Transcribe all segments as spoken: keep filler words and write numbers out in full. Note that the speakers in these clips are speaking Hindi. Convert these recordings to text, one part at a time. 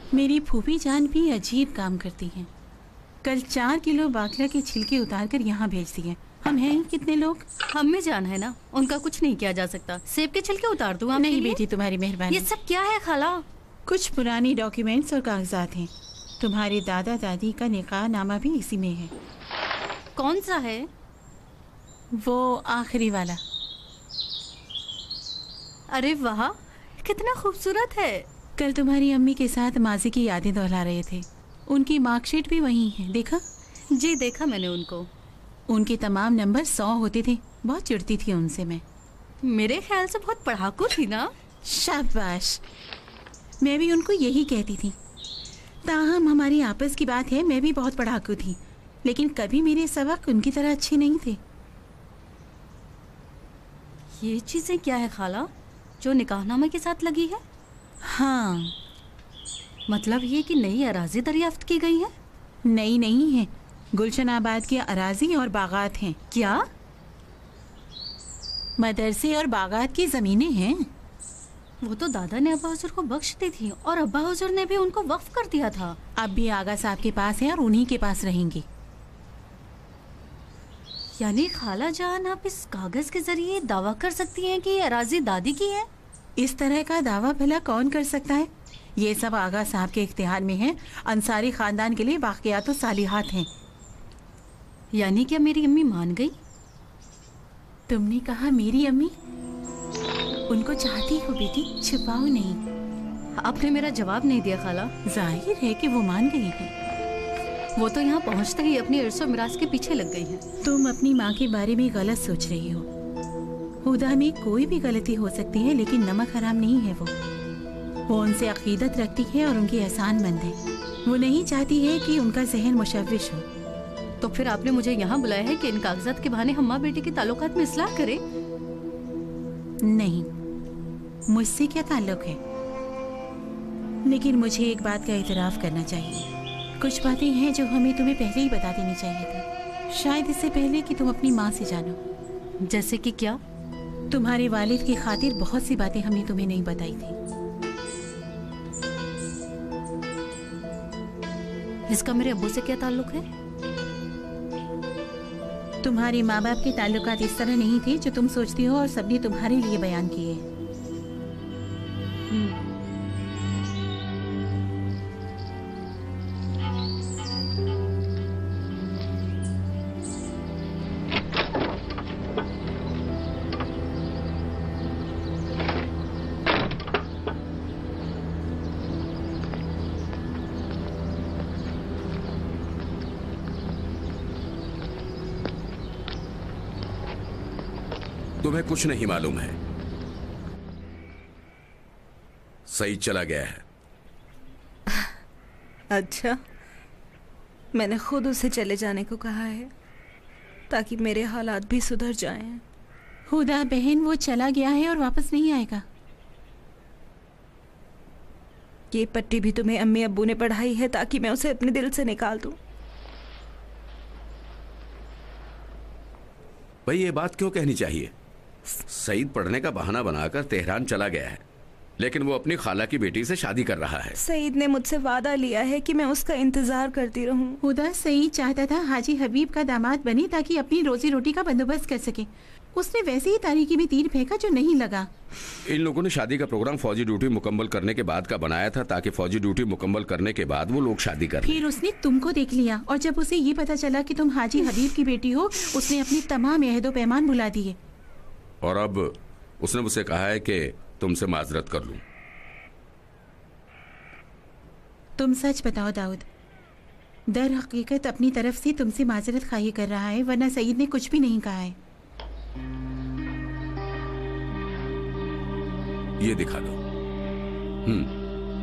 मेरी फूफी जान भी अजीब काम करती हैं। कल चार किलो बाकला के छिलके उतार कर यहाँ भेज दिए। हम हैं ही कितने लोग। हमें जान है ना, उनका कुछ नहीं किया जा सकता। सेब के छिलके उतार दूँ आपके नहीं लिए? बेटी, तुम्हारी मेहरबानी। ये सब क्या है खाला? कुछ पुरानी डॉक्यूमेंट्स और कागजात हैं। तुम्हारे दादा दादी का निकाह नामा भी इसी में है। कौन सा है? वो आखिरी वाला। अरे वाह, कितना खूबसूरत है। कल तुम्हारी अम्मी के साथ माजी की यादें दोहरा रहे थे। उनकी मार्कशीट भी वही है, देखा? जी देखा मैंने उनको। उनके तमाम नंबर सौ होते थे। बहुत चिढ़ती थी उनसे मैं। मेरे ख्याल से बहुत पढ़ाकू थी ना? शाबाश, मैं भी उनको यही कहती थी। ताहम हमारी आपस की बात है, मैं भी बहुत पढ़ाकू थी, लेकिन कभी मेरे सबक उनकी तरह अच्छे नहीं थे। ये चीजें क्या है खाला जो निकाहनामे के साथ लगी है? हाँ, मतलब ये कि नई अराजी दरियाफ्त की गई है? नई नहीं है, गुलशन आबाद की अराजी और बागात हैं। क्या? मदरसे और बागात की जमीनें हैं। वो तो दादा ने अब्बा हुजूर को बख्श दी थी और अब्बा हुजूर ने भी उनको वक्फ कर दिया था। अब भी आगा साहब के पास है और उन्हीं के पास रहेंगी। यानी खाला जान आप इस कागज के जरिए दावा कर सकती हैं कि ये अराजी दादी की है? इस तरह का दावा भला कौन कर सकता है? ये सब आगा साहब के इख्तियार में है। अंसारी खानदान के लिए वाक़ियात और सालिहात हैं। यानी क्या मेरी अम्मी मान गई? तुमने कहा मेरी अम्मी? उनको चाहती हो बेटी, छुपाओ नहीं। आपने मेरा जवाब नहीं दिया खाला। जाहिर है कि वो मान गई है। वो तो यहाँ पहुँचते ही अपनी इर्सो मिरास के पीछे लग गई है। तुम अपनी माँ के बारे में गलत सोच रही हो। खुदा में कोई भी गलती हो सकती है, लेकिन नमक हराम नहीं है। वो वो उनसे अकीदत रखती है और उनकी एहसानमंद है। वो नहीं चाहती है कि उनका जहन मुशव्विश हो। तो फिर आपने मुझे यहाँ बुलाया है कि इन कागजात के बहाने हम माँ बेटी के ताल्लुकात में इस्लाह करें? नहीं, मुझसे क्या ताल्लुक है, लेकिन मुझे एक बात का इतराफ करना चाहिए। कुछ बातें हैं जो हमें तुम्हें पहले ही बता देनी चाहिए थी, शायद इससे पहले कि तुम अपनी माँ से जानो। जैसे कि क्या? तुम्हारे वालिद की खातिर बहुत सी बातें हमने तुम्हें नहीं बताई थी। इसका मेरे अब्बू से क्या ताल्लुक है? तुम्हारे माँ बाप के ताल्लुकात इस तरह नहीं थे जो तुम सोचती हो और सबने तुम्हारे लिए बयान किए। तुम्हें कुछ नहीं मालूम है, सईद चला गया है। अच्छा, मैंने खुद उसे चले जाने को कहा है ताकि मेरे हालात भी सुधर जाएं। खुदा बहन, वो चला गया है और वापस नहीं आएगा। ये पट्टी भी तुम्हें अम्मी अब्बू ने पढ़ाई है ताकि मैं उसे अपने दिल से निकाल दूं। भाई, ये बात क्यों कहनी चाहिए? सईद पढ़ने का बहाना बनाकर तेहरान चला गया है, लेकिन वो अपनी खाला की बेटी से शादी कर रहा है। सईद ने मुझसे वादा लिया है कि मैं उसका इंतजार करती रहूं। खुदा, सईद चाहता था हाजी हबीब का दामाद बने ताकि अपनी रोजी रोटी का बंदोबस्त कर सके। उसने वैसे ही तारीकी में तीर फेंका जो नहीं लगा। इन लोगों ने शादी का प्रोग्राम फौजी ड्यूटी मुकम्मल करने के बाद का बनाया था ताकि फौजी ड्यूटी मुकम्मल करने के बाद वो लोग शादी कर। फिर उसने तुमको देख लिया और जब उसे ये पता चला कि तुम हाजी हबीब की बेटी हो, उसने अपनी तमाम अहदो पैमान भुला दिए। और अब उसने मुझसे कहा है कि तुमसे माजरत कर लूं। तुम सच बताओ दाऊद, दर हकीकत अपनी तरफ से तुमसे माजरत खाही कर रहा है, वरना सईद ने कुछ भी नहीं कहा है। ये दिखा दो। हम्म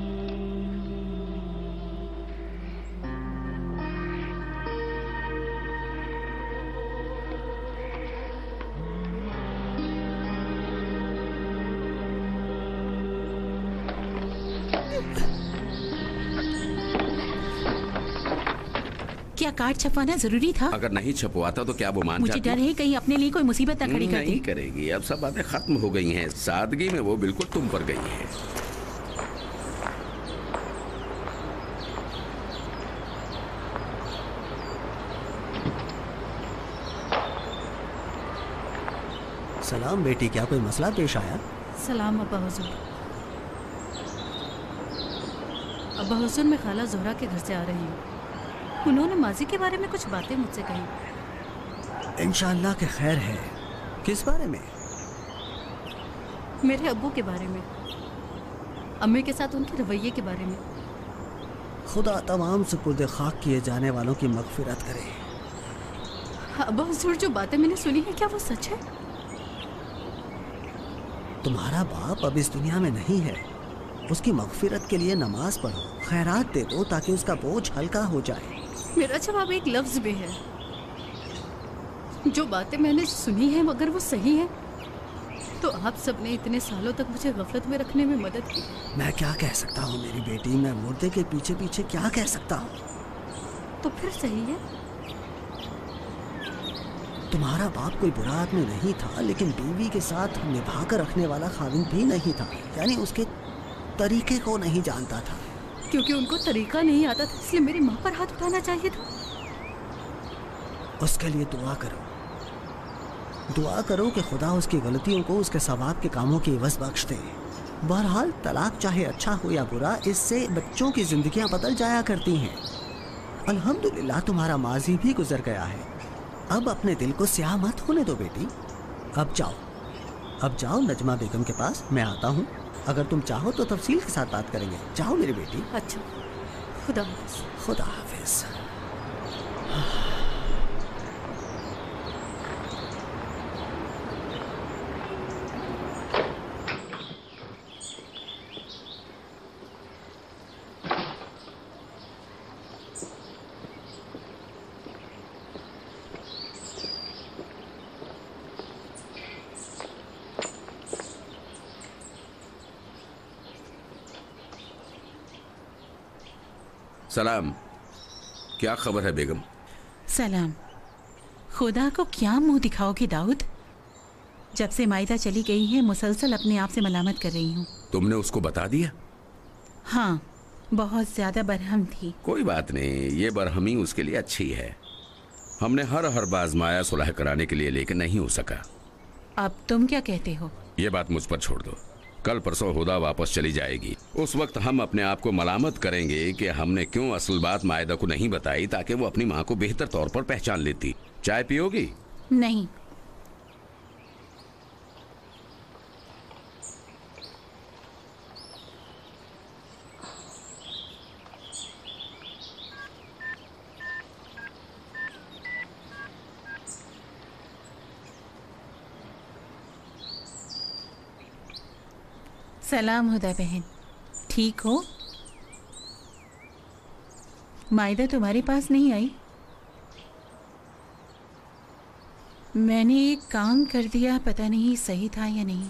क्या कार्ड छपवाना जरूरी था? अगर नहीं छपवाता तो क्या वो मान मुझे जाती? डर है कहीं अपने लिए कोई मुसीबत न खड़ी कर दे। नहीं करेगी, अब सब बातें खत्म हो गई हैं। सादगी में वो बिल्कुल तुम पर गई है। सलाम बेटी, क्या कोई मसला पेश आया? सलाम अब्बा हुजूर। अब्बा हुजूर, मैं खाला ज़ोहरा के घर से आ रही हूँ। उन्होंने माजी के बारे में कुछ बातें मुझसे कही। इंशाअल्लाह के खैर है। किस बारे में? मेरे अब्बू के बारे में, अम्मी के साथ उनके रवैये के बारे में। खुदा तमाम सुपुर्द खाक किए जाने वालों की मगफिरत करे। अब्बा हुजूर, जो बातें मैंने सुनी है क्या वो सच है? तुम्हारा बाप अब इस दुनिया में नहीं है। उसकी मगफिरत के लिए नमाज पढ़ो, खैरात दे दो ताकि उसका बोझ हल्का हो जाए। मेरा जवाब एक लफ्ज भी है। जो बातें मैंने सुनी हैं अगर वो सही है तो आप सबने इतने सालों तक मुझे गफलत में रखने में मदद की। मैं क्या कह सकता हूँ मेरी बेटी, मैं मुर्दे के पीछे पीछे क्या कह सकता हूँ? तो फिर सही है। तुम्हारा बाप कोई बुरा आदमी नहीं था, लेकिन बीवी के साथ निभा कर रखने वाला खाविंद भी नहीं था। यानी उसके तरीके को नहीं जानता था। क्योंकि उनको तरीका नहीं आता था इसलिए मेरी माँ पर हाथ उठाना चाहिए था। उसके लिए दुआ करो, दुआ करो कि खुदा उसकी गलतियों को उसके सवाब के कामों की इवज़ बख्श दे। बहरहाल तलाक चाहे अच्छा हो या बुरा, इससे बच्चों की जिंदगियां बदल जाया करती हैं। अल्हम्दुलिल्लाह तुम्हारा माजी भी गुजर गया है। अब अपने दिल को स्याह मत होने दो बेटी। अब जाओ, अब जाओ नजमा बेगम के पास, मैं आता हूँ। अगर तुम चाहो तो तफसील के साथ बात करेंगे। जाओ मेरी बेटी। अच्छा, खुदा हाफिज। खुदा हाफिज। सलाम, क्या खबर है बेगम? सलाम। खुदा को क्या मुंह दिखाओगी दाऊद? जब से मायदा चली गई है मुसलसल अपने आप से मलामत कर रही हूँ। तुमने उसको बता दिया? हाँ, बहुत ज्यादा बरहम थी। कोई बात नहीं, ये बरहमी उसके लिए अच्छी है। हमने हर हर बाजमाया सुलह कराने के लिए, लेकिन नहीं हो सका। अब तुम क्या कहते हो? ये बात मुझ पर छोड़ दो। कल परसों हुदा वापस चली जाएगी। उस वक्त हम अपने आप को मलामत करेंगे कि हमने क्यों असल बात मायदा को नहीं बताई, ताकि वो अपनी माँ को बेहतर तौर पर पहचान लेती। चाय पियोगी? नहीं। सलाम हुदा बहन, ठीक हो? मायदा तुम्हारे पास नहीं आई? मैंने एक काम कर दिया, पता नहीं सही था या नहीं।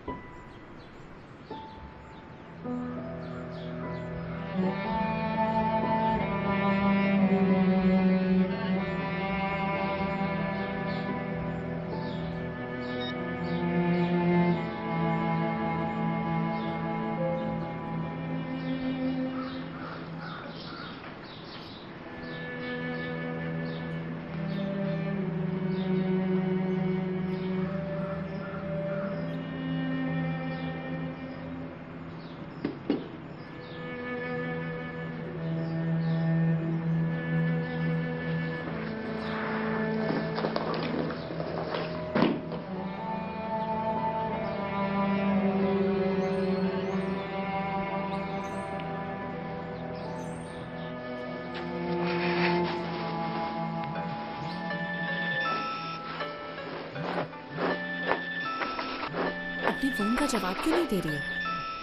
फोन का जवाब क्यों नहीं दे रही है?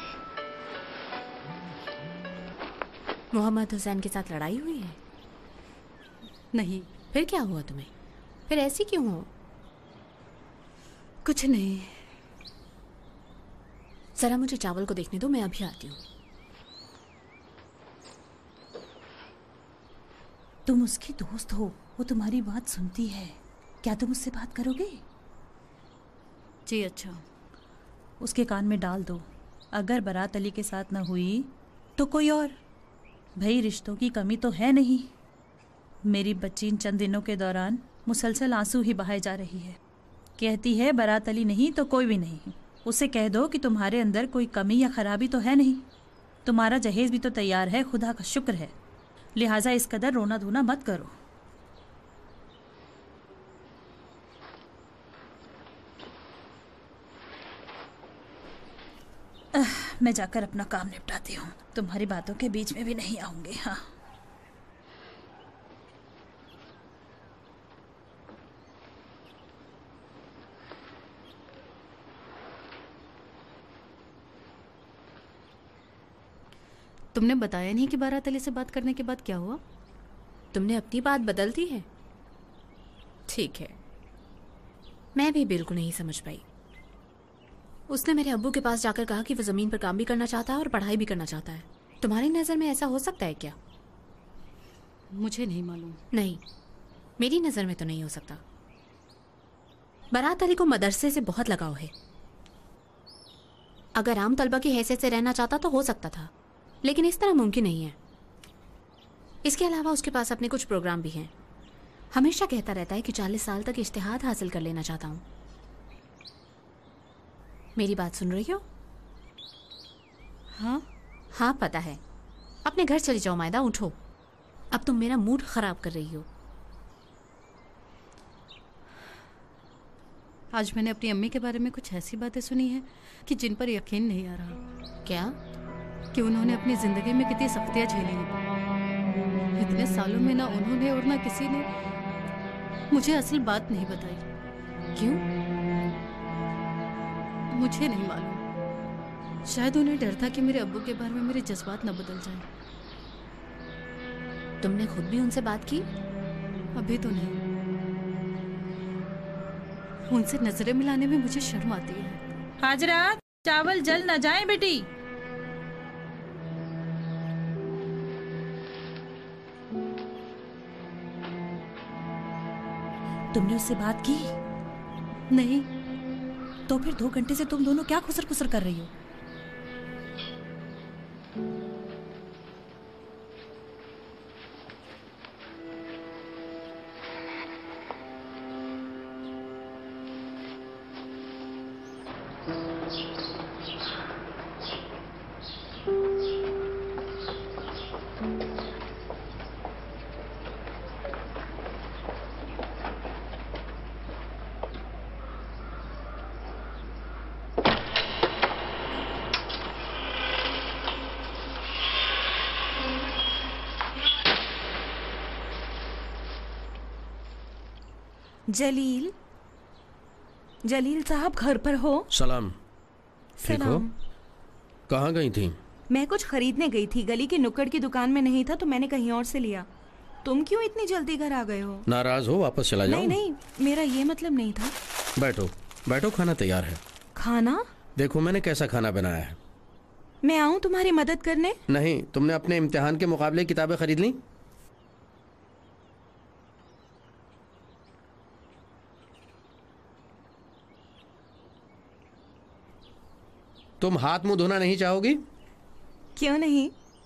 मोहम्मद हुसैन के साथ लड़ाई हुई है? नहीं। फिर क्या हुआ तुम्हें? फिर ऐसी क्यों हो? कुछ नहीं। जरा मुझे चावल को देखने दो, मैं अभी आती हूँ। तुम उसकी दोस्त हो, वो तुम्हारी बात सुनती है। क्या तुम उससे बात करोगे? जी अच्छा। उसके कान में डाल दो, अगर बारात अली के साथ न हुई तो कोई और। भाई रिश्तों की कमी तो है नहीं। मेरी बच्ची इन चंद दिनों के दौरान मुसलसल आंसू ही बहाए जा रही है। कहती है बारात अली नहीं तो कोई भी नहीं। उसे कह दो कि तुम्हारे अंदर कोई कमी या खराबी तो है नहीं। तुम्हारा जहेज भी तो तैयार है, खुदा का शुक्र है। लिहाजा इस कदर रोना धोना मत करो। आह, मैं जाकर अपना काम निपटाती हूँ। तुम्हारी बातों के बीच में भी नहीं आऊंगी। हाँ, तुमने बताया नहीं कि बारात अली से बात करने के बाद क्या हुआ? तुमने अपनी बात बदल दी है। ठीक है, मैं भी बिल्कुल नहीं समझ पाई। उसने मेरे अब्बू के पास जाकर कहा कि वो जमीन पर काम भी करना चाहता है और पढ़ाई भी करना चाहता है। तुम्हारी नजर में ऐसा हो सकता है क्या? मुझे नहीं मालूम। नहीं, मेरी नजर में तो नहीं हो सकता। बारात अली को मदरसे से बहुत लगाव है। अगर आम तलबा की हैसियत से रहना चाहता तो हो सकता था, लेकिन इस तरह मुमकिन नहीं है। इसके अलावा उसके पास अपने कुछ प्रोग्राम भी हैं। हमेशा कहता रहता है कि चालीस साल तक इज्तिहाद हासिल कर लेना चाहता हूँ। मेरी बात सुन रही हो? हाँ हाँ, पता है। अपने घर चली जाओ मायदा, उठो। अब तुम मेरा मूड खराब कर रही हो। आज मैंने अपनी अम्मी के बारे में कुछ ऐसी बातें सुनी हैं कि जिन पर यकीन नहीं आ रहा। क्या? कि उन्होंने अपनी जिंदगी में कितनी सख्तियां झेली हैं। इतने सालों में ना उन्होंने और ना किसी ने मुझे असल बात नहीं बताई। क्यों? मुझे नहीं मालूम। शायद उन्हें डर था कि मेरे अब्बू के बारे में मेरे जज्बात न बदल जाएं। तुमने खुद भी उनसे बात की? अभी तो नहीं। उनसे नजरें मिलाने में मुझे शर्म आती है। हाजरा, चावल जल न जाए बेटी। तुमने उससे बात की? नहीं। तो फिर दो घंटे से तुम दोनों क्या खुसर खुसर कर रही हो? जलील, जलील साहब घर पर हो? सलाम। ठीक हो? सलाम। कहाँ गई थी? मैं कुछ खरीदने गई थी। गली की नुक्कड़ की दुकान में नहीं था तो मैंने कहीं और से लिया। तुम क्यों इतनी जल्दी घर आ गए हो? नाराज हो? वापस चला जाओ। नहीं नहीं, मेरा ये मतलब नहीं था। बैठो बैठो, खाना तैयार है। खाना? देखो मैंने कैसा खाना बनाया है। मैं आऊँ तुम्हारी मदद करने? नहीं, तुमने अपने इम्तिहान के मुकाबले किताबें खरीद ली? तुम हाथ मुंह धोना नहीं चाहोगी? क्यों नहीं?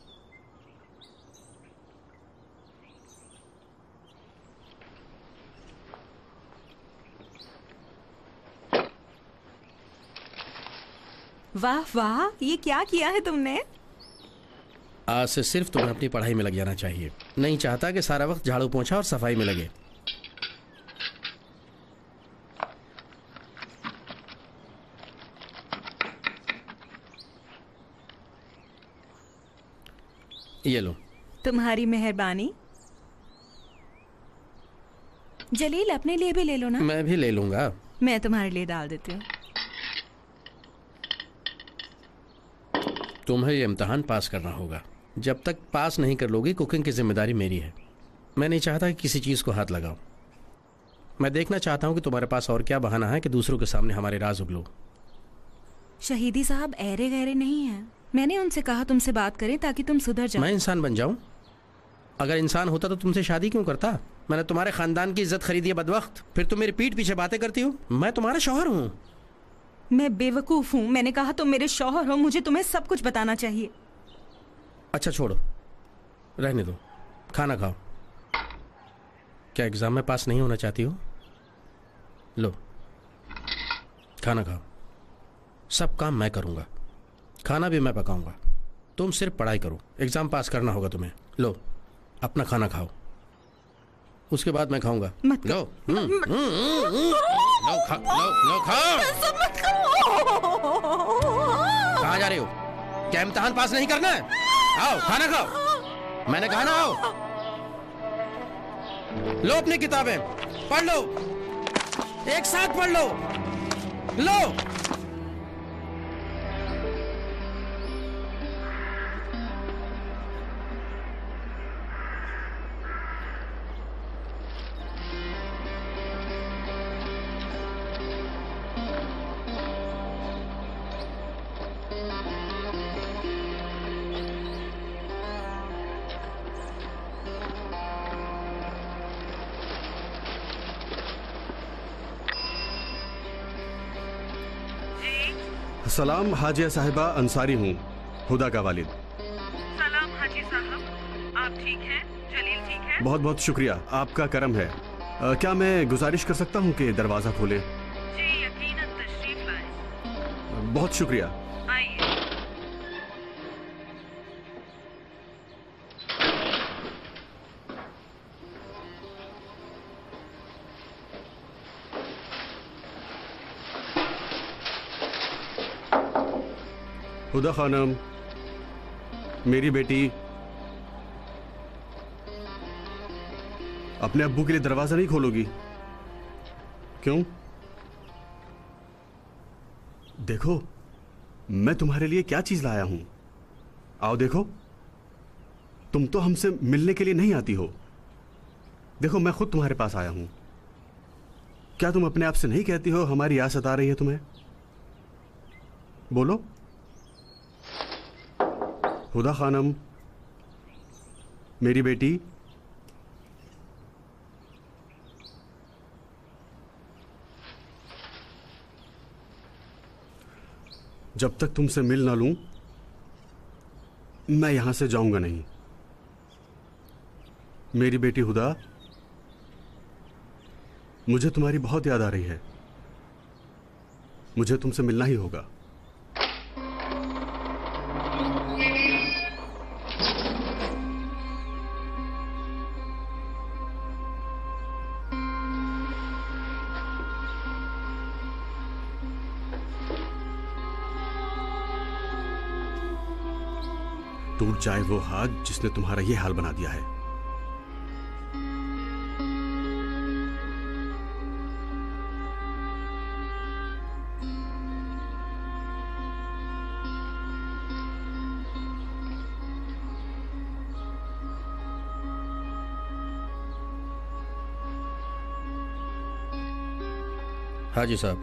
वाह वाह, ये क्या किया है तुमने? आज से सिर्फ तुम्हें अपनी पढ़ाई में लग जाना चाहिए। नहीं चाहता कि सारा वक्त झाड़ू पोंछा और सफाई में लगे। ये लो। तुम्हारी मेहरबानी। जलील, अपने लिए भी ले लो ना। मैं भी ले लूंगा। मैं तुम्हारे लिए डाल देती हूँ। तुम्हें ये इम्तिहान पास करना होगा। जब तक पास नहीं कर लोगी, कुकिंग की जिम्मेदारी मेरी है। मैं नहीं चाहता कि किसी चीज़ को हाथ लगाओ। मैं देखना चाहता हूँ कि तुम्हारे पास और क्या बहाना है कि दूसरों के सामने हमारे राज उगलो। शहीदी साहब ऐरे गहरे नहीं हैं। मैंने उनसे कहा तुमसे बात करें ताकि तुम सुधर जाओ। मैं इंसान बन जाऊं? अगर इंसान होता तो तुमसे शादी क्यों करता? मैंने तुम्हारे खानदान की इज्जत खरीदी है बदवक्त, फिर तुम मेरी पीठ पीछे बातें करती हो। मैं तुम्हारा शौहर हूँ। मैं बेवकूफ़ हूँ। मैंने कहा तुम मेरे शौहर हो, मुझे तुम्हें सब कुछ बताना चाहिए। अच्छा छोड़ो, रहने दो, खाना खाओ। क्या एग्जाम में पास नहीं होना चाहती हो? लो। खाना खाओ। सब काम मैं करूँगा, खाना भी मैं पकाऊंगा। तुम सिर्फ पढ़ाई करो, एग्ज़ाम पास करना होगा तुम्हें। लो अपना खाना खाओ, उसके बाद मैं खाऊंगा। लो हम्म, हम्म, हम्म, हम्म, लो खा, लो लो खाओ। कहाँ जा रहे हो? क्या इम्तिहान पास नहीं करना है? आओ खाना खाओ, मैंने कहा ना आओ। लो अपनी किताबें पढ़ लो, एक साथ पढ़ लो। लो सलाम हाजिया साहिबा, अंसारी हूँ, हुदा का वालिद। सलाम हाजी साहब, आप ठीक हैं? जलील ठीक है? बहुत बहुत शुक्रिया, आपका करम है। आ, क्या मैं गुजारिश कर सकता हूँ कि दरवाज़ा खोलें? जी यकीनन, तशरीफ लाएं। बहुत शुक्रिया। आइए। हुदा खानम, मेरी बेटी, अपने अब्बू के लिए दरवाजा नहीं खोलोगी? क्यों? देखो मैं तुम्हारे लिए क्या चीज लाया हूं। आओ देखो, तुम तो हमसे मिलने के लिए नहीं आती हो। देखो मैं खुद तुम्हारे पास आया हूं। क्या तुम अपने आप से नहीं कहती हो हमारी याद सता रही है तुम्हें? बोलो। हुदा खानम, मेरी बेटी, जब तक तुमसे मिल ना लूं मैं यहां से जाऊंगा नहीं। मेरी बेटी हुदा, मुझे तुम्हारी बहुत याद आ रही है। मुझे तुमसे मिलना ही होगा। टूट जाए वो हाथ जिसने तुम्हारा ये हाल बना दिया है। हाजी साहब,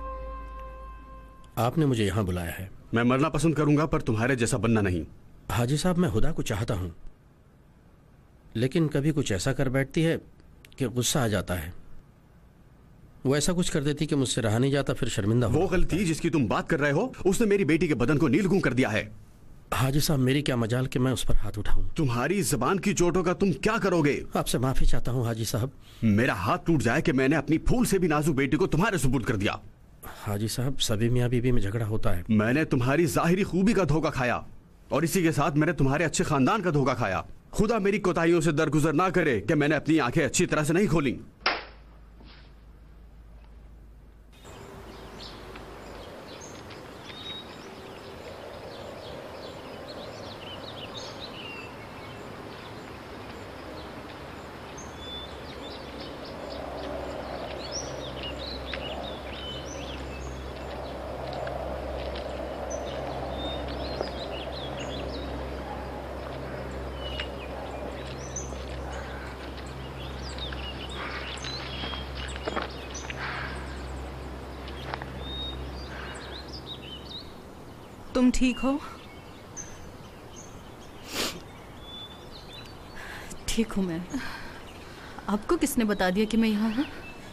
आपने मुझे यहां बुलाया है। मैं मरना पसंद करूंगा पर तुम्हारे जैसा बनना नहीं। हाजी साहब, मैं हुदा को चाहता हूं, लेकिन कभी कुछ ऐसा कर बैठती है कि गुस्सा आ जाता है। वो ऐसा कुछ कर देती कि मुझसे रहा नहीं जाता, फिर शर्मिंदा हो। वो गलती जिसकी तुम बात कर रहे हो उसने मेरी बेटी के बदन को नीलगूं कर दिया है। हाजी साहब, मेरी क्या मजाल कि मैं उस पर हाथ उठाऊं। तुम्हारी जबान की चोटों का तुम क्या करोगे? आपसे माफी चाहता हूं हाजी साहब। मेरा हाथ टूट जाए कि मैंने अपनी फूल से भी नाजुक बेटी को तुम्हारे सुपुर्द कर दिया। हाजी साहब, सभी मियाँ बीवी में झगड़ा होता है। मैंने तुम्हारी जाहिरी खूबी का धोखा खाया और इसी के साथ मैंने तुम्हारे अच्छे खानदान का धोखा खाया। खुदा मेरी कोताहियों से दरगुजर ना करे कि मैंने अपनी आंखें अच्छी तरह से नहीं खोली। तुम ठीक हो? ठीक हूँ मैं। आपको किसने बता दिया कि मैं यहाँ हूँ?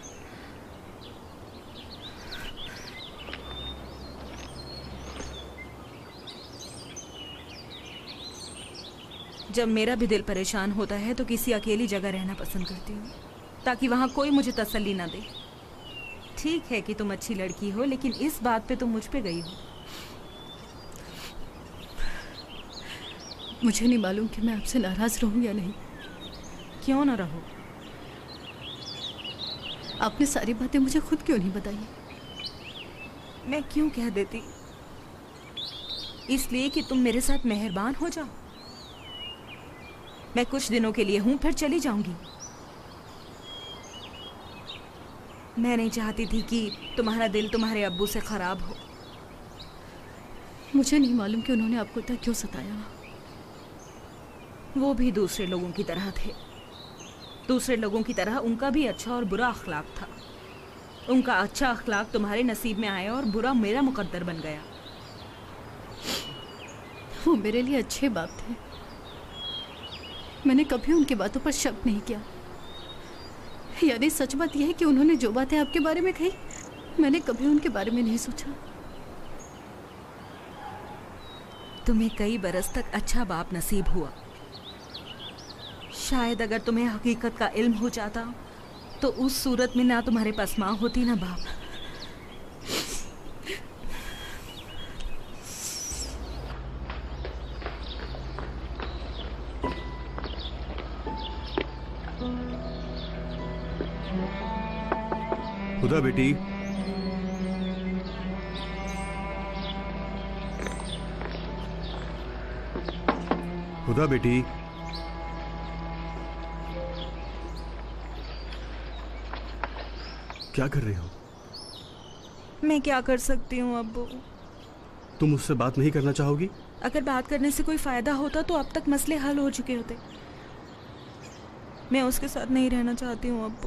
जब मेरा भी दिल परेशान होता है तो किसी अकेली जगह रहना पसंद करती हूँ ताकि वहाँ कोई मुझे तसल्ली ना दे। ठीक है कि तुम अच्छी लड़की हो, लेकिन इस बात पे तुम मुझ पे गई हो। मुझे नहीं मालूम कि मैं आपसे नाराज रहूं या नहीं। क्यों ना रहो? आपने सारी बातें मुझे खुद क्यों नहीं बताई? मैं क्यों कह देती? इसलिए कि तुम मेरे साथ मेहरबान हो जाओ। मैं कुछ दिनों के लिए हूं, फिर चली जाऊंगी। मैं नहीं चाहती थी कि तुम्हारा दिल तुम्हारे अब्बू से खराब हो। मुझे नहीं मालूम कि उन्होंने आपको इतना क्यों सताया। वो भी दूसरे लोगों की तरह थे। दूसरे लोगों की तरह उनका भी अच्छा और बुरा अखलाक था। उनका अच्छा अखलाक तुम्हारे नसीब में आया और बुरा मेरा मुकद्दर बन गया। वो मेरे लिए अच्छे बाप थे। मैंने कभी उनकी बातों पर शक नहीं किया। यानी सच बात यह है कि उन्होंने जो बातें आपके बारे में कही, मैंने कभी उनके बारे में नहीं सोचा। तुम्हें कई बरस तक अच्छा बाप नसीब हुआ। शायद अगर तुम्हें हकीकत का इल्म हो जाता तो उस सूरत में ना तुम्हारे पास माँ होती ना बाप। खुदा बेटी, खुदा बेटी, क्या कर रही हो? मैं क्या कर सकती हूँ अब्बू? तुम मुझसे बात नहीं करना चाहोगी? अगर बात करने से कोई फायदा होता तो अब तक मसले हल हो चुके होते। मैं उसके साथ नहीं रहना चाहती हूँ अब्बू।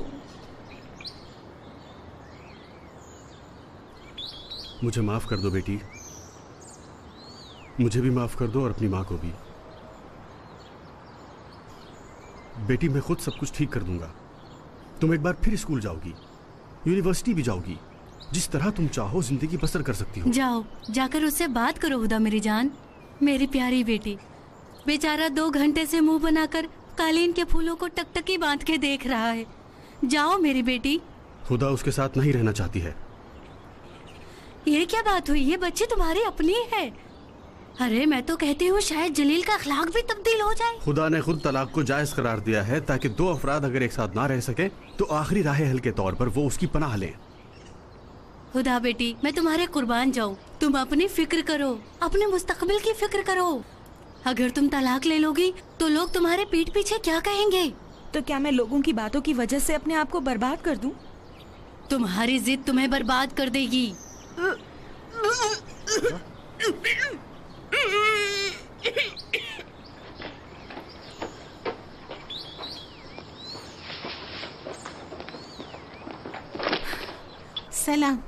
मुझे माफ कर दो बेटी। मुझे भी माफ कर दो और अपनी माँ को भी। बेटी, मैं खुद सब कुछ ठीक कर दूंगा। तुम एक बार फिर स्कूल जाओगी, यूनिवर्सिटी भी जाओगी। जिस तरह तुम चाहो जिंदगी बसर कर सकती हो। जाओ, जाकर उससे बात करो हुदा मेरी जान। मेरी प्यारी बेटी, बेचारा दो घंटे से मुंह बनाकर कालीन के फूलों को टकटकी बांध के देख रहा है। जाओ मेरी बेटी। खुदा उसके साथ नहीं रहना चाहती है। ये क्या बात हुई? ये बच्ची तुम्हारी अपनी है। अरे मैं तो कहती हूँ शायद जलील का अखलाक भी तब्दील हो जाए। खुदा ने खुद तलाक को जायज करार दिया है ताकि दो अफराद अगर एक साथ ना रह सके तो आखिरी राह हल के तौर पर वो उसकी पनाह लें। खुदा बेटी, मैं तुम्हारे कुर्बान जाऊँ। तुम अपनी फिक्र करो, अपने मुस्तकबिल की फिक्र करो। अगर तुम तलाक ले लोगी तो लोग तुम्हारे पीठ पीछे क्या कहेंगे? तो क्या मैं लोगों की बातों की वजह से अपने आप को बर्बाद कर दूं? तुम्हारी जिद तुम्हें बर्बाद कर देगी। सलाम।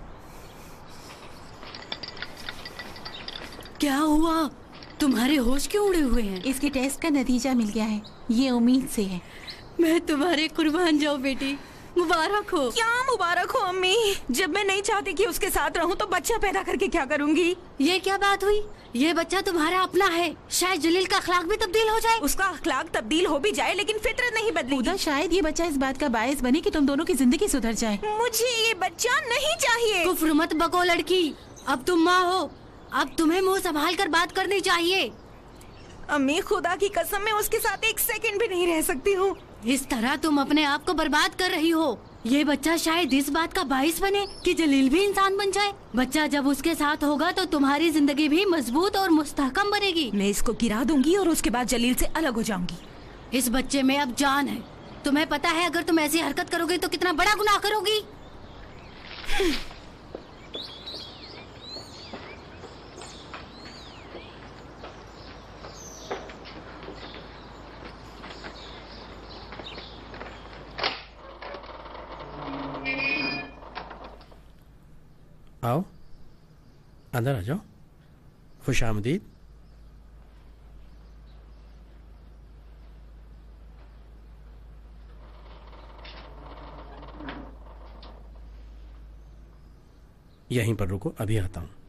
क्या हुआ? तुम्हारे होश क्यों उड़े हुए हैं? इसके टेस्ट का नतीजा मिल गया है। ये उम्मीद से है। मैं तुम्हारे कुर्बान जाऊं बेटी। मुबारक हो। क्या मुबारक हो अम्मी? जब मैं नहीं चाहती कि उसके साथ रहूं तो बच्चा पैदा करके क्या करूंगी? ये क्या बात हुई? ये बच्चा तुम्हारा अपना है। शायद जलील का अखलाक भी तब्दील हो जाए। उसका अखलाक तब्दील हो भी जाए लेकिन फितरत नहीं बदलेगी। शायद ये बच्चा इस बात का बायस बने कि तुम दोनों की जिंदगी सुधर जाए। मुझे ये बच्चा नहीं चाहिए। कुफ्र मत बको लड़की। अब तुम माँ हो, अब तुम्हें मुंह संभाल कर बात करनी चाहिए। अम्मी, खुदा की कसम मैं उसके साथ एक सेकंड भी नहीं रह सकती हूँ। इस तरह तुम अपने आप को बर्बाद कर रही हो। ये बच्चा शायद इस बात का बाइस बने कि जलील भी इंसान बन जाए। बच्चा जब उसके साथ होगा तो तुम्हारी जिंदगी भी मजबूत और मुस्तहकम बनेगी। मैं इसको गिरा दूंगी और उसके बाद जलील से अलग हो जाऊंगी। इस बच्चे में अब जान है। तुम्हें पता है अगर तुम ऐसी हरकत करोगे तो कितना बड़ा गुनाह करोगी। आओ, अंदर आ जाओ। खुश आमदीद। यहीं पर रुको, अभी आता हूं।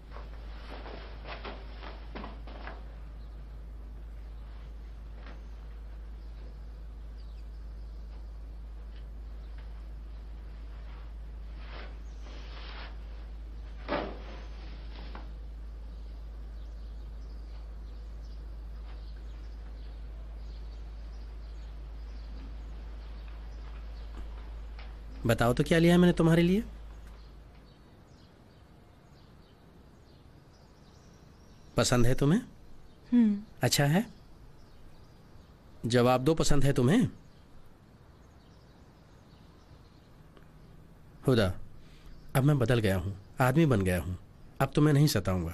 बताओ तो क्या लिया है मैंने तुम्हारे लिए? पसंद है तुम्हें? हम्म। अच्छा है, जवाब दो, पसंद है तुम्हें? हुदा, अब मैं बदल गया हूं, आदमी बन गया हूं, अब तो मैं नहीं सताऊंगा।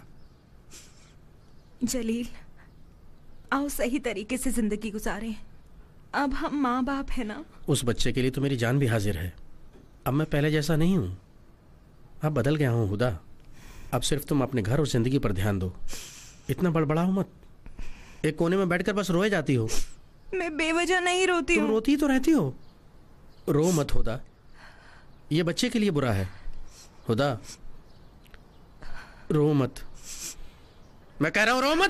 जलील, आओ सही तरीके से जिंदगी गुजारें। अब हम माँ बाप है ना। उस बच्चे के लिए तो मेरी जान भी हाजिर है। अब मैं पहले जैसा नहीं हूं, अब बदल गया हूं हुदा। अब सिर्फ तुम अपने घर और जिंदगी पर ध्यान दो, इतना बड़बड़ाओ मत। एक कोने में बैठकर बस रोए जाती हो। मैं बेवजह नहीं रोती हूँ। तुम रोती तो रहती हो। रो मत हुदा, ये बच्चे के लिए बुरा है। हुदा, रो मत, मैं कह रहा हूं रो मत।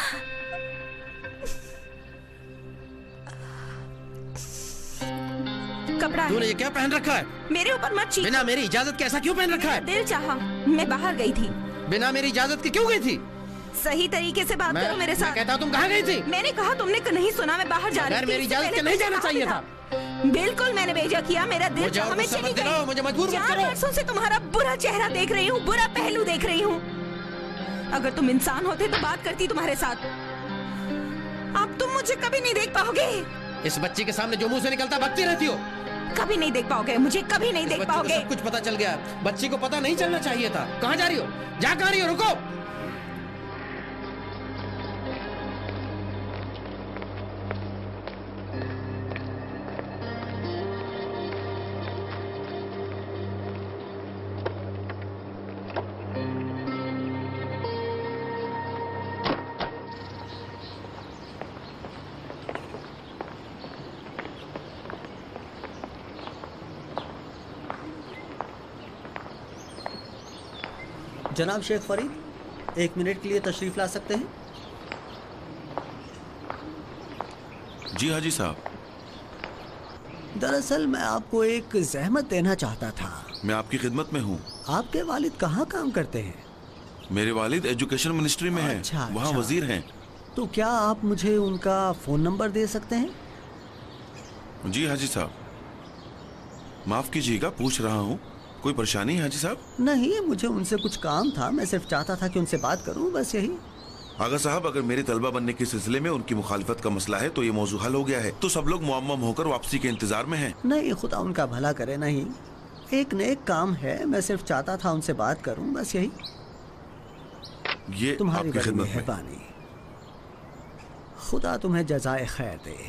कपड़ा तूने ये क्या पहन रखा है? मेरे ऊपर मत चीख। बिना मेरी इजाजत के ऐसा क्यों पहन रखा है? दिल चाहा, मैं बाहर गई थी। बिना मेरी इजाजत के क्यों गई थी? सही तरीके से बात करो मेरे साथ। मैं कहता हूं तुम कहाँ गई थी? मैंने कहा, तुमने नहीं सुना, मैं बाहर जा रही थी। मेरी इजाजत के नहीं जाना चाहिए था। बिल्कुल मैंने बेजा किया, मेरा दिल चाहा, मैं चली गई। मुझे मजबूर मत करो। बरसों से तुम्हारा बुरा चेहरा देख रही हूँ, बुरा पहलू देख रही हूँ। अगर तुम इंसान होते तो बात करती तुम्हारे साथ। अब तुम मुझे कभी नहीं देख पाओगे। इस बच्ची के सामने जो मुंह से निकलता भगती रहती हो। कभी नहीं देख पाओगे मुझे, कभी नहीं देख पाओगे। सब कुछ पता चल गया, बच्ची को पता नहीं चलना चाहिए था। कहाँ जा रही हो? जा कहाँ रही हो? रुको। जनाब शेख फरीद, एक मिनट के लिए तशरीफ ला सकते हैं? जी हाजी साहब। दरअसल मैं आपको एक जहमत देना चाहता था। मैं आपकी खिदमत में हूँ। आपके वालिद कहाँ काम करते हैं? मेरे वालिद एजुकेशन मिनिस्ट्री में हैं। अच्छा, वहाँ अच्छा। वजीर हैं। तो क्या आप मुझे उनका फोन नंबर दे सकते हैं? जी हाजी साहब। माफ कीजिएगा, पूछ रहा हूँ, कोई परेशानी है हाजी साहब? नहीं, मुझे उनसे कुछ काम था, मैं सिर्फ चाहता था कि उनसे बात करूं, बस यही। आगा साहब, अगर मेरे तलबा बनने के सिलसिले में उनकी मुखालफत का मसला है तो ये मौजू हल हो गया है, तो सब लोग मुअम्मम होकर वापसी के इंतजार में हैं। नहीं, खुदा उनका भला करे। नहीं, एक नेक काम है, मैं सिर्फ चाहता था उनसे बात करूं, बस यही। ये तुम्हारी आपकी बड़ी खिदमत में। मेहरबानी। खुदा तुम्हें जज़ाए खैर दे।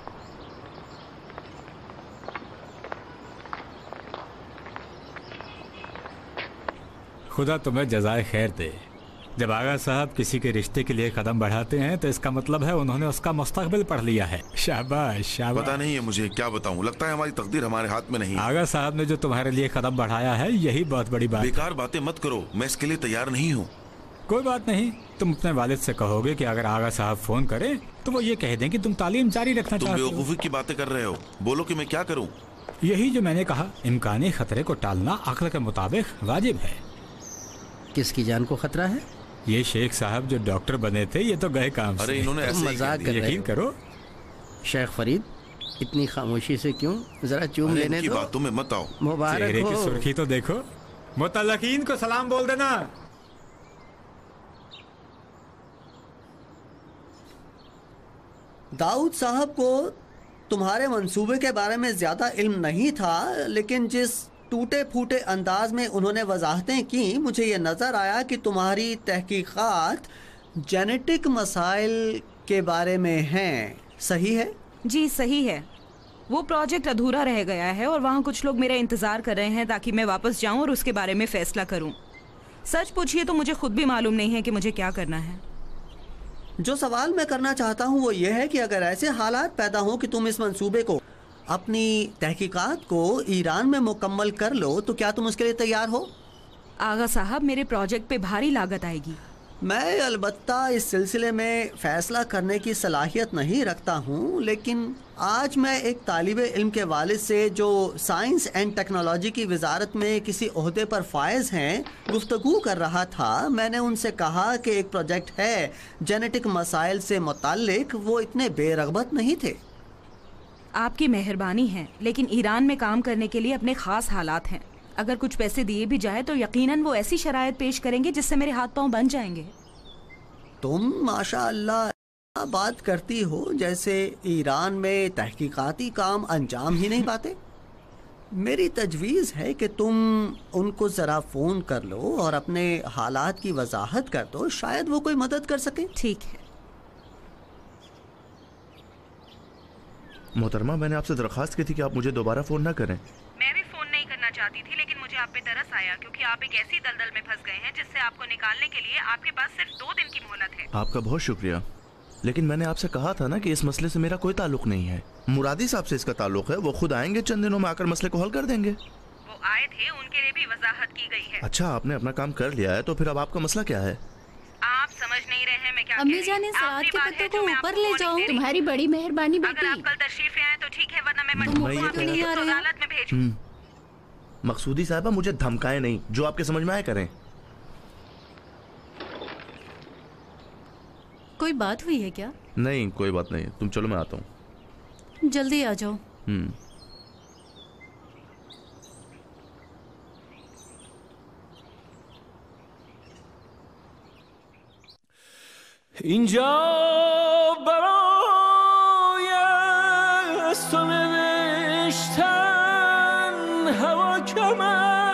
खुदा तुम्हें जज़ाए खैर दे। जब आगा साहब किसी के रिश्ते के लिए कदम बढ़ाते हैं तो इसका मतलब है उन्होंने उसका मुस्तकबिल पढ़ लिया है। शाबाश शाबाश। पता नहीं है मुझे, क्या बताऊं, लगता है हमारी तकदीर हमारे हाथ में नहीं। आगा साहब ने जो तुम्हारे लिए कदम बढ़ाया है यही बहुत बड़ी बात। बेकार बातें मत करो, मैं इसके लिए तैयार नहीं हूँ। कोई बात नहीं, तुम अपने वालिद से कहोगे कि अगर आगा साहब फोन करें तो वो ये कह दें कि तुम तालीम जारी रखना तुम चाहते हो। बेवकूफी की बातें कर रहे हो, बोलो कि मैं क्या करूँ। यही जो मैंने कहा, इम्कानी खतरे को टालना अक्ल के मुताबिक वाजिब है। किसकी जान को खतरा है? ये शेख साहब जो डॉक्टर बने थे, ये तो गए काम से। अरे इन्होंने ऐसे ही मजाक कर रहे यकीन हो। करो। शेख फरीद, इतनी खामोशी से क्यों? जरा चूम अरे लेने इनकी दो। बातों में मत आओ। मुबारक चेहरे की हो। सुर्खी तो देखो। मुतल्लकीन को सलाम बोल देना। दाऊद साहब को तुम्हारे मंसूबे के बारे में ज़्यादा इल्म नहीं था, लेकिन जिस टूटे फूटे अंदाज में उन्होंने वजाहतें की, मुझे ये नज़र आया कि तुम्हारी तहकीकात जेनेटिक मसाइल के बारे में हैं। सही है? जी सही है। वो प्रोजेक्ट अधूरा रह गया है और वहाँ कुछ लोग मेरा इंतज़ार कर रहे हैं ताकि मैं वापस जाऊँ और उसके बारे में फ़ैसला करूँ। सच पूछिए तो मुझे खुद भी मालूम नहीं है कि मुझे क्या करना है। जो सवाल मैं करना चाहता हूँ वो ये है कि अगर ऐसे हालात पैदा हों कि तुम इस मंसूबे को, अपनी तहकीकात को ईरान में मुकम्मल कर लो, तो क्या तुम उसके लिए तैयार हो? आगा साहब, मेरे प्रोजेक्ट पे भारी लागत आएगी। मैं अलबत्ता इस सिलसिले में फ़ैसला करने की सलाहियत नहीं रखता हूँ, लेकिन आज मैं एक तालिबे इल्म के वालिद से जो साइंस एंड टेक्नोलॉजी की वजारत में किसी ओहदे पर फायज़ हैं, गुफ्तगू कर रहा था। मैंने उनसे कहा कि एक प्रोजेक्ट है जेनेटिक मसाइल से मुताल्लिक, वो इतने बेरग़बत नहीं थे। आपकी मेहरबानी है, लेकिन ईरान में काम करने के लिए अपने खास हालात हैं। अगर कुछ पैसे दिए भी जाए तो यकीनन वो ऐसी शरायत पेश करेंगे जिससे मेरे हाथ पांव बन जाएंगे। तुम माशाअल्लाह बात करती हो जैसे ईरान में तहकीकाती काम अंजाम ही नहीं पाते। मेरी तजवीज़ है कि तुम उनको ज़रा फ़ोन कर लो और अपने हालात की वजाहत कर दो, शायद वो कोई मदद कर सके। ठीक है। मोहतरमा, मैंने आपसे दरख्वास्त की थी कि आप मुझे दोबारा फ़ोन ना करें। मैं भी फ़ोन नहीं करना चाहती थी, लेकिन मुझे आप पे तरस आया क्योंकि आप एक ऐसी दलदल में फंस गए हैं जिससे आपको निकालने के लिए आपके पास सिर्फ दो दिन की मोहलत है। आपका बहुत शुक्रिया, लेकिन मैंने आपसे कहा था ना कि इस मसले से मेरा कोई ताल्लुक नहीं है। मुरादी साहब से इसका ताल्लुक है, वो खुद आएंगे, चंद दिनों में आकर मसले को हल कर देंगे। वो आए थे, उनके लिए भी वजाहत की गई है। अच्छा, आपने अपना काम कर लिया है, तो फिर अब आपका मसला क्या है? आप समझ नहीं रहे हैं मैं क्या अम्मी जान, इस रात के पत्ते को ऊपर ले जाओ। तुम्हारी बड़ी मेहरबानी बेटी। अगर आप कल तशरीफ ले आए तो ठीक है, वरना मैं तुम मजबूर ऊपर क्यों नहीं आ रहे हो? अदालत में भेजूं। मकसूदी साहबा, मुझे धमकाए नहीं, जो आपके समझ में आए करें। कोई बात हुई है क्या? नहीं, कोई बात नहीं, तुम चलो, मैं आता हूँ। जल्दी आ जाओ। हम्म اینجا برای از تو نوشتن هوا کمه